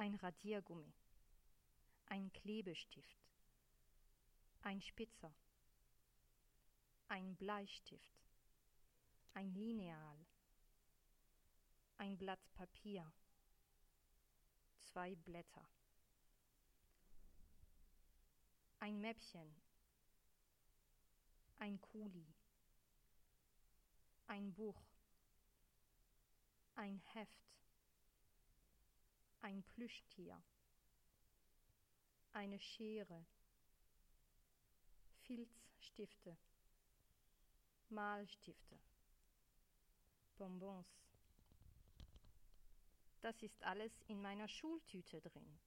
ein Radiergummi, ein Klebestift, ein Spitzer, ein Bleistift, ein Lineal, ein Blatt Papier, 2 Blätter, ein Mäppchen, ein Kuli, ein Buch, ein Heft, ein Plüschtier, eine Schere, Filzstifte, Malstifte, Bonbons. Das ist alles in meiner Schultüte drin.